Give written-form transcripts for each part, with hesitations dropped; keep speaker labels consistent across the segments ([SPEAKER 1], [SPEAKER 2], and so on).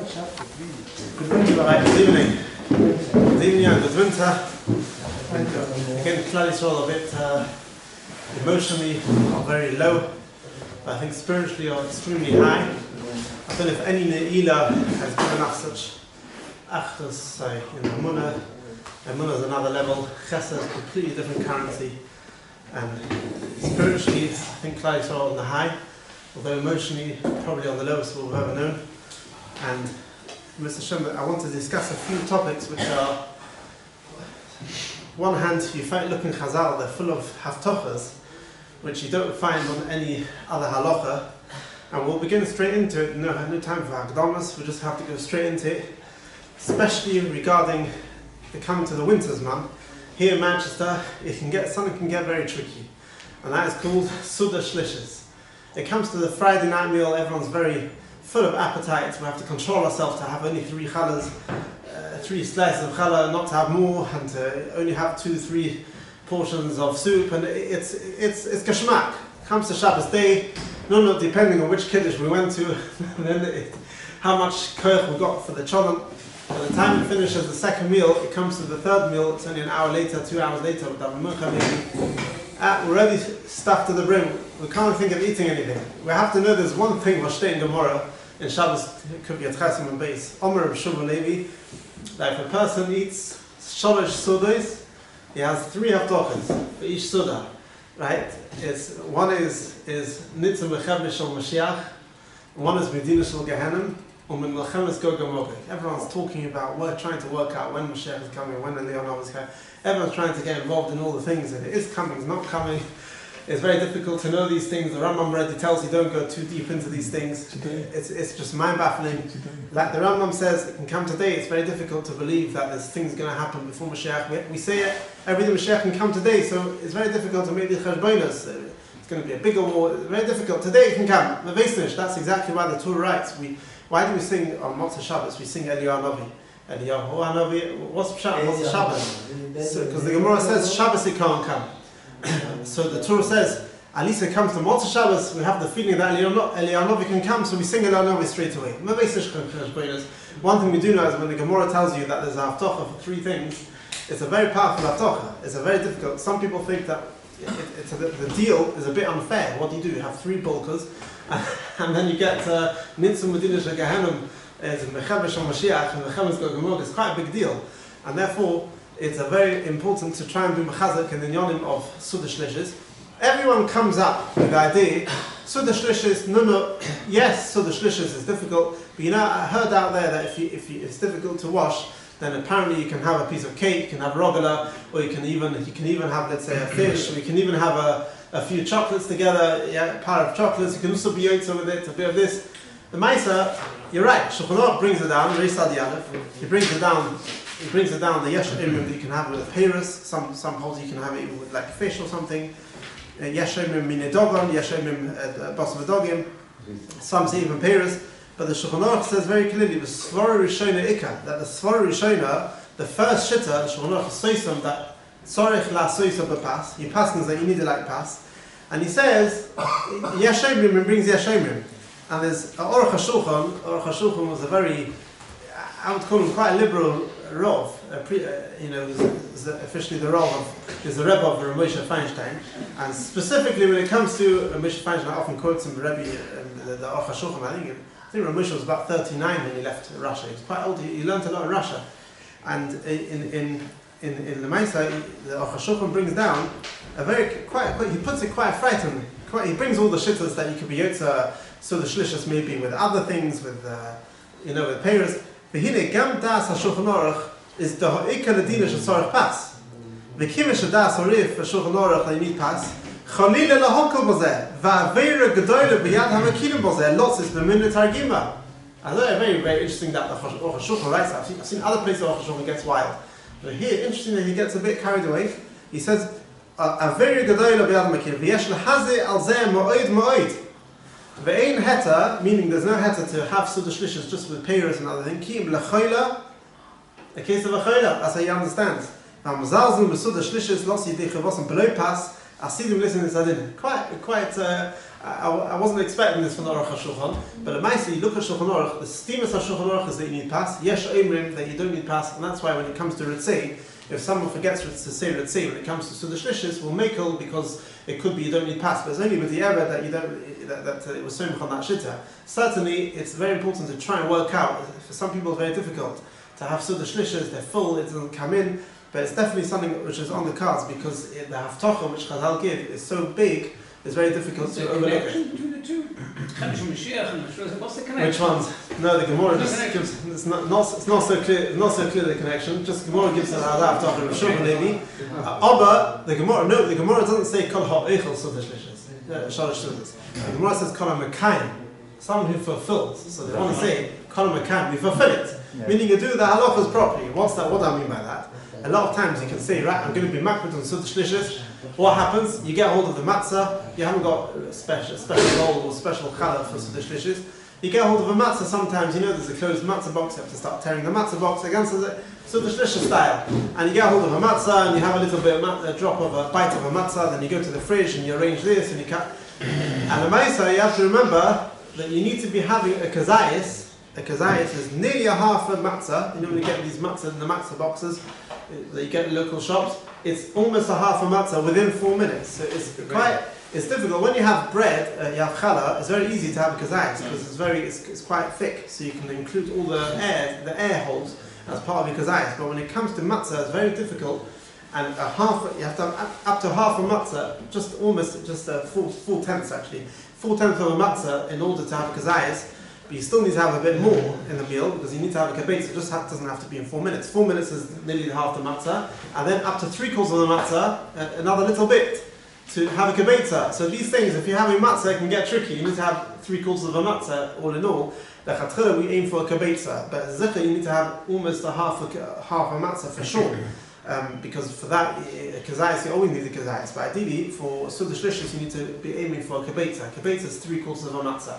[SPEAKER 1] Good evening. Good evening and good winter. Again, Klal Yisrael a bit emotionally are very low, but I think spiritually are extremely high. I don't know if any Ne'ilah has given us such achdus in Emunah. Emunah is another level. Chesed is a completely different currency. And spiritually, I think Klal Yisrael on the high, although emotionally probably on the lowest we've ever known. And Mr. Shem, I want to discuss a few topics which are, one hand, you find look in Chazal, they're full of haftochas, which you don't find on any other halacha. And we'll begin straight into it. No time for Hakdamas, we just have to go straight into it, especially regarding the coming to the winter's month. Here in Manchester, something can get very tricky, and that is called Suda Shlishis. It comes to the Friday night meal, everyone's very full of appetite. We have to control ourselves to have only 3 challahs, 3 slices of challah, not to have more, and to only have 2-3 portions of soup, and it's geschmack. It comes to Shabbos day, no, depending on which kiddush we went to, and then how much koach we got for the cholent. By the time it finishes the second meal, it comes to the third meal, it's only an hour later, 2 hours later, with Davar maybe. We're already stuffed to the brim. We can't think of eating anything. We have to know there's one thing, Vashtei in Gemara, in Shabbos, it could be a Chesim and base. Omer of Shuvah Levi, that if a person eats Sholosh Sudas, he has 3 haftochas for each Suda, right? One is Nitzah Mechav Shal Mashiach, one is Medina Shal Gehenim, everyone's talking about trying to work out when Mashiach is coming, when the Leonov is coming. Everyone's trying to get involved in all the things, and it is coming, it's not coming. It's very difficult to know these things. The Rambam already tells you don't go too deep into these things. It's just mind-baffling. Like the Rambam says, it can come today. It's very difficult to believe that there's things going to happen before Mashiach. We say it, every day Mashiach can come today, so it's very difficult to make the cheshbonos. It's going to be a bigger war. It's very difficult. Today it can come. That's exactly why the Torah writes. Why do we sing on Motzei Shabbos? We sing Eliyahu Novi. Eliyahu Novi. What's Pshat? What's the Shabbos? Because the Gemara says Shabbos it can't come. So the Torah says, at least it comes to Motzei Shabbos, we have the feeling that Eliyahu Novi can come, so we sing Eliyahu Novi straight away. One thing we do know is when the Gemara tells you that there's a haftocha for 3 things, it's a very powerful haftocha. It's a very difficult. Some people think that the deal is a bit unfair. What do? You have 3 bulkas, and then you get Nitzah Medina Shel Gehenim, it's Mechav Shal Mashiach, and Mechav Gog Magog. It's quite a big deal, and therefore it's a very important to try and do mechazek in the yonim of Suda Shlishis. Everyone comes up with the idea, Suda Shlishis, yes, Suda Shlishis is difficult, but I heard out there that if it's difficult to wash, then apparently you can have a piece of cake, you can have rogala, or you can even have, let's say, a fish, or you can even have a few chocolates together, a pair of chocolates, you can also be yotza with it, a bit of this. The Maisa, you're right, Shulchan Aruch brings it down, Reish Sadi Aleph, he brings it down the Yesh Emrim that you can have with Paris, some hold you can have it even with like fish or something, Yesh Emrim Minedogon, Yesh Emrim Bas V'Dogim, some say even Paris. But the Shulchan Aruch says very clearly, the Svara Rishona Ikka, that the Svara Rishona, the first shitta, the Shulchan Aruch says that Tzorech La Soisa B'Pas, he passes that you need to like pass, and he says Yesh Emrim brings Yesh Emrim, and there's Aruch HaShulchan. Aruch HaShulchan was a very, I would call him quite a liberal Rav, is officially the Rav is the Rebbe of Rav Moshe Feinstein, and specifically when it comes to Rav Moshe Feinstein, I often quote him Rebbe the Aruch HaShulchan. I think Rav Moshe was about 39 when he left Russia. He was quite old. He learned a lot in Russia, and in the Maisa, the Aruch HaShulchan brings down he puts it quite frighteningly. He brings all the shittas that you could be yotza, so the shlishas maybe with other things, with with Paris. V'hine gam das HaShulchan Aruch is the ha'ika l'dina she'tzorech pas. V'kimesh das harif HaShulchan Aruch they need pas. Chalila lahokol b'zeh va'avera gedoyle b'yad ha'makilim b'zeh lotzis b'min targima. I thought it very, very interesting that the Aruch HaShulchan writes that. I've seen other places Aruch HaShulchan gets wild, but here, interesting that he gets a bit carried away. He says, "Avera gedoyle b'yad ha'makilim v'yesh l'hazeh al zeh ma'od ma'od." Ve'ein heta, meaning there's no heta to have Suda Shlishis just with Paris and other things. Ki'im l'choila, a case of a choila, that's how you understand. Now, Mazalzim b'Suda Shlishis, lost yidei chavos and below pass, Asidim listen to Sadin. Quite I wasn't expecting this from the Aruch HaShulchan, but at Maisi, you look at Shulchan Aruch, the steamus of Shulchan Aruch is that you need pas, yesh oimrim that you don't need pas, and that's why when it comes to Ritzei, if someone forgets to say Ritzei, when it comes to Sudash Lishis, we'll makel because it could be you don't need pas, but it's only with the error that you don't, that it was so much on that shitta. Certainly, it's very important to try and work out. For some people, it's very difficult to have Sudash Lishis, they're full, it doesn't come in, but it's definitely something which is on the cards because the haftocha which Chazal give is so big, it's very difficult to overlook it.
[SPEAKER 2] Between the two? What's the connection?
[SPEAKER 1] Which ones? No, the Gemara just gives, it's not so clear the connection, just Gemara gives us our haftocha of Shulchan Levi. The Gemara doesn't say kol ha'echel sudash lishis, shalosh sudas. The Gemara says kol ha'mekayim, someone who fulfills. So they want to say kol ha'mekayim, we fulfill it. Meaning you do the halachas properly. What do I mean by that? A lot of times you can say, right, I'm going to be makbid on sudash lishis. What happens? You get hold of the matzah, you haven't got a special bowl or special challah for sudash lishis. You get hold of a matzah sometimes, you know there's a closed matzah box, you have to start tearing the matzah box against the sudash lishis style. And you get hold of a matzah and you have a little bit of a drop of a bite of a matzah, then you go to the fridge and you arrange this and you cut. And the matzah, you have to remember that you need to be having a kazayis. A kazayis is nearly a half a matzah. You know when you get these matzah in the matzah boxes that you get in local shops, it's almost a half a matzah within 4 minutes. So it's difficult. When you have bread, you have challah, it's very easy to have a kazayis because it's quite thick, so you can include all the air holes as part of your kazayis. But when it comes to matzah, it's very difficult, and you have to have up to half a matzah, just a full tenth actually, 4/10 of a matzah in order to have a kazayis. But you still need to have a bit more in the meal because you need to have a kibbutz. It just doesn't have to be in 4 minutes. 4 minutes is nearly half the matzah, and then up to 3/4 of the matzah, another little bit to have a kibbutz. So these things, if you're having matzah, it can get tricky. You need to have 3/4 of a matzah all in all. The chatchila we aim for a kibbutz, but zikr you need to have almost a half a matzah for sure. Because for that, kazayas, you always need a kazayas. But ideally, for sudash lishis, you need to be aiming for a kibbutz. Kibbutz is 3/4 of a matzah.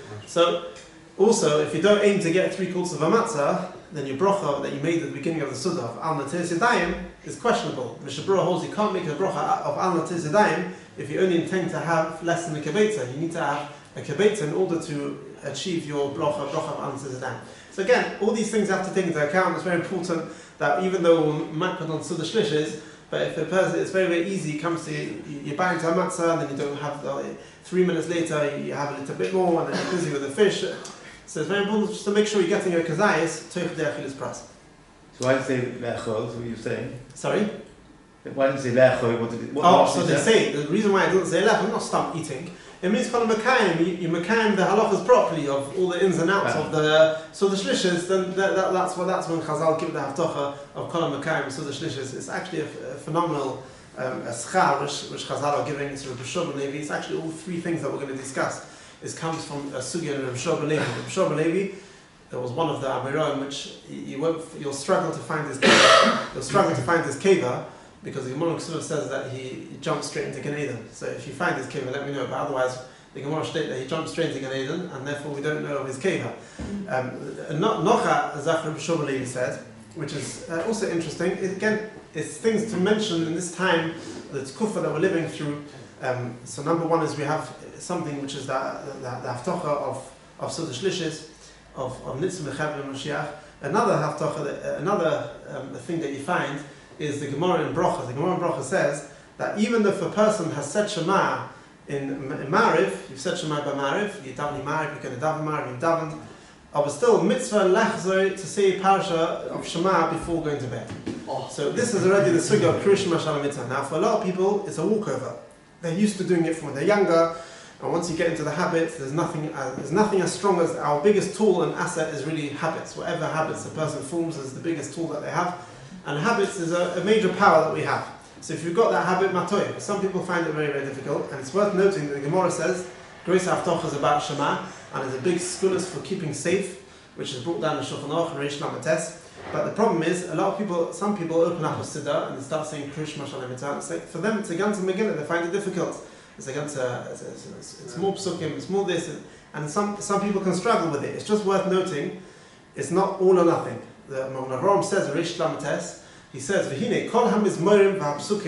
[SPEAKER 1] So, also, if you don't aim to get 3/4 of a matzah, then your bracha that you made at the beginning of the Suda of Al Natir Yadayim is questionable. Mishabura holds you can't make a bracha of Al Natir Yadayim if you only intend to have less than a kibbutz. You need to have a kibbutz in order to achieve your bracha of Al Natir Yadayim. So again, all these things have to take into account. It's very important that even though we're makbid on Suda Shlishis, but if a person, it's very, very easy, it comes to, you buy into a matzah, and then you don't have, 3 minutes later, you have a little bit more, and then you're busy with the fish. So it's very important just to make sure you're getting your kazayis, toich de'achilis pras.
[SPEAKER 3] So why did you say le'achol, what were you saying?
[SPEAKER 1] Sorry?
[SPEAKER 3] Why didn't you say le'achol?
[SPEAKER 1] So they say, the reason why I didn't say le'achol, not stop eating, it means kol mekayim, you mekayim the halachas properly of all the ins and outs of the so the shlishas. Then that's when Chazal give the haftocha of kol mekayim. So the shlishas, it's actually a phenomenal schar which Chazal are giving to Rabbi Shua ben Levi. It's actually all 3 things that we're going to discuss. It comes from a sugya of Rabbi Shua ben Levi. Rabbi Shua ben Levi, there was one of the Abiroim which you'll struggle to find this. You'll struggle to find this keva. Because the Gemara sort of says that he jumped straight into Gan Eden. So if you find his keva, let me know. But otherwise, the Gemara states that he jumped straight into Gan Eden, and therefore we don't know of his keva. Nocha, as Rabbi Shua ben Levi said, which is also interesting. It's things to mention in this time, the tkufa that we're living through. So number one is we have something which is the haftocha of Suda Shlishis, of Nitzim Mechaber Mashiach. Another haftocha, another thing that you find is the Gemara in Brocha. The Gemara in Brocha says that even if a person has said Shema in Mariv, you've said Shema by Mariv, you daven Mariv, you can daven Mariv, you've davened, but still mitzvah lechzer to say parasha of Shema before going to bed. So this is already the sugya of Krish Mashal Mitzvah. Now for a lot of people, it's a walkover. They're used to doing it from when they're younger, and once you get into the habits, there's nothing as strong as our biggest tool and asset is really habits. Whatever habits a person forms is the biggest tool that they have. And habits is a major power that we have. So if you've got that habit, matoy. Some people find it very, very difficult, and it's worth noting that the Gemara says, Grace Haftoch is about Shema, and is a big schoolis for keeping safe, which is brought down in Shulchan Aruch and Reish Lamates. But the problem is, some people open up a siddur and they start saying Krish Mashal Mitzvah. For them, it's a ganze Megillah, they find it difficult. It's more psukim, it's more this, and some people can struggle with it. It's just worth noting, it's not all or nothing. The Magen Avraham says, Reish Lamates, he says, "V'hine kol hamizmorim v'hapsukim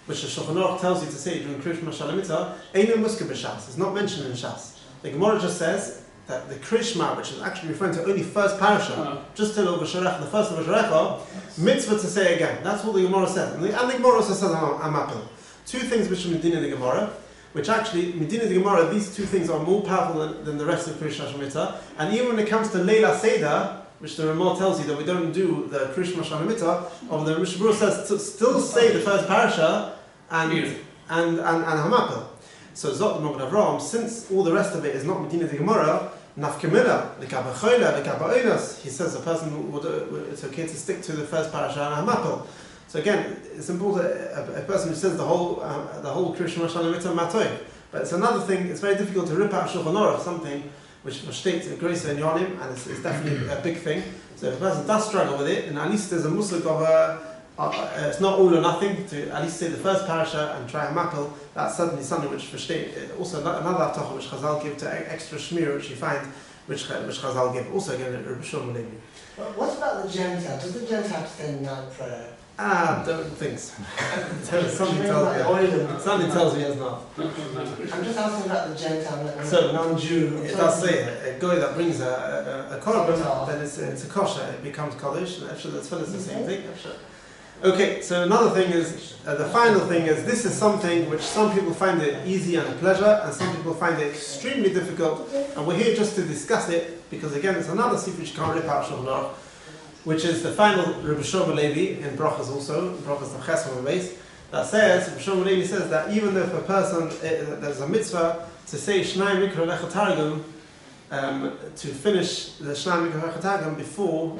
[SPEAKER 1] which the Shulchan Aruch tells you to say during Krish Mashal HaMitzvah, Einu Muska b'Shas. It's not mentioned in Shas. The Gemara just says that the Krishma, which is actually referring to only first parasha, just till V'sharech, the first of V'sharecha, mitzvah to say again. That's what the Gemara says. And the Gemara also says Amapel. Two things which are Medina the Gemara, which actually, Medina the Gemara, these two things are more powerful than the rest of Krish Mashal Mitzvah. And even when it comes to Leila Seder, which the Ramah tells you that we don't do the Krish Mashal Mitzvah, or the Mishabur says to still say the first parasha and Hamapel. So Zot Mogen Avram, since all the rest of it is not Medina the Gemara, Nafkamila, the Kabachola, the Kabaonos, he says a person would it's okay to stick to the first parasha and Hamapel. So again, it's important a person who says the whole Krish Mashal Mitzvah Matoy. But it's another thing. It's very difficult to rip out Shulchan Aruch, something which states a grace in Yonim, and it's definitely a big thing. So if a person does struggle with it, and at least there's a muslik of it's not all or nothing, to at least say the first parasha and try a mapel, that's certainly something which also another haftacha which Chazal give to extra shmir which you find, which Chazal give, also again at Rabbi Shlomo Levi.
[SPEAKER 4] What about the Gentile? Does the Gentile say night prayer?
[SPEAKER 1] Don't think so. Something tells me it's not.
[SPEAKER 4] I'm just asking about the Gentile,
[SPEAKER 1] So,
[SPEAKER 4] non-Jew.
[SPEAKER 1] It does say a guy that brings a korban, then it's a kosher, it becomes kaddish, and actually that's the same thing. Okay, so another thing is, the final thing is, this is something which some people find it easy and a pleasure, and some people find it extremely difficult, and we're here just to discuss it, because again, it's another secret which you can't rip out Shulchan Aruch, which is the final Rabbi Shlomo Levi, in Brachas also, in Brachas of Ches on the base, that says, Rabbi Shlomo Levi says that even though if a person, there's a mitzvah to say Shnai Mikra Lecha Targum, to finish the Shnai Mikra Lecha Targum before,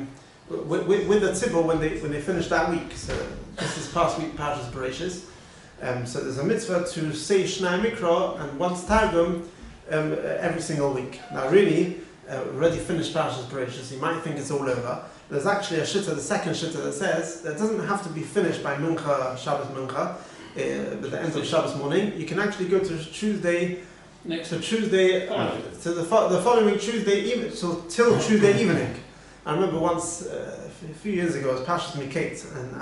[SPEAKER 1] with the tzibur when they finish that week. So this is past week Parshas Bereishis. So there's a mitzvah to say Shnai Mikra and once Targum every single week. Now really, already finished Parshas Bereishis, you might think it's all over. There's actually a shitta, the second shitta, that says that it doesn't have to be finished by Mincha, Shabbos Mincha, at the end of Shabbos morning. You can actually go to Tuesday, to the following Tuesday till Tuesday evening. I remember once, a few years ago, it was Parshas Miketz, and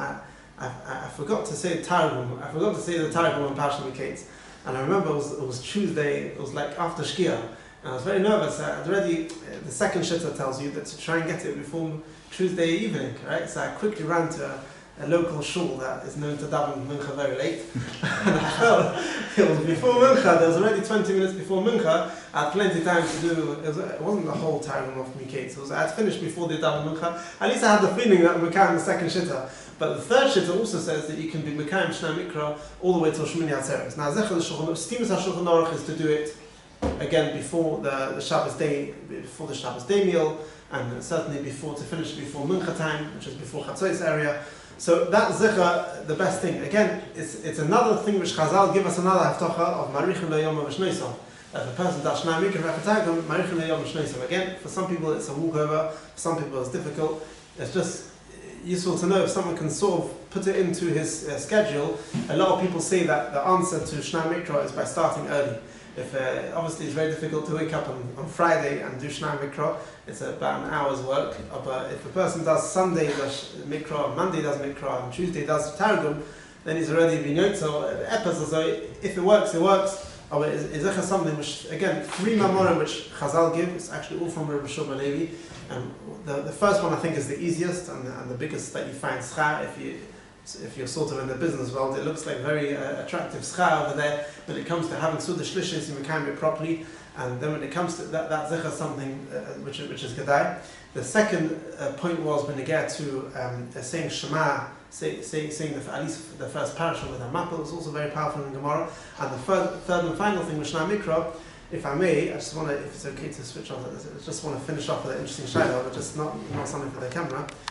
[SPEAKER 1] I forgot to say Targum. I forgot to say the Targum on Parshas Miketz. And I remember it was Tuesday, it was like after Shkia. And I was very nervous. I'd already, the second shitta tells you that to try and get it before Tuesday evening, right? So I quickly ran to a local shul that is known to daven Mincha very late. And I felt it was before Mincha, there was already 20 minutes before Mincha. I had plenty of time to do, it wasn't the whole Targum of Miketz, I had finished before the daven Mincha. At least I had the feeling that I'm Mekayim the second shitta. But the third shitta also says that you can be Mekayim Shnai Mikra all the way till Shmini Atzeres. Now, Zecher the Shulchan Aruch, Stimus HaShulchan Aruch is to do it again before the Shabbos day, before the Shabbos day meal, and certainly to finish before Mincha time, which is before Chatzos area. So that Zecher, the best thing. Again, it's another thing which Chazal give us another haftacha of Marichin L'Yom V'Shneisam. If a person does Shnai Mikra V'Chatagim, Marichin L'Yom V'Shneisam. Again, for some people it's a walkover, for some people it's difficult. It's just useful to know if someone can sort of put it into his schedule. A lot of people say that the answer to Shnai Mikra is by starting early. If obviously it's very difficult to wake up on Friday and do Shnai Mikra, it's about an hour's work. But if a person does Sunday does Mikra, Monday does Mikra, and Tuesday does Targum, then he's already been yot. So if it works, it works. Or is something which, again, 3 mamorim which Chazal give, it's actually all from Rabbi Shlomo Levi. The first one I think is the easiest and the biggest that you find schar if you're sort of in the business world. It looks like very attractive schar over there. When it comes to having Suda Shlishis, you can it properly. And then when it comes to that zecher something which is Gedai. The second point was when you get to saying Shema, saying at least the first parasha with a mapel was also very powerful in Gemara. And the third and final thing with Shnai Mikra, if I may, I just want to, if it's okay to switch on, I just want to finish off with an interesting shayla, but just not something for the camera.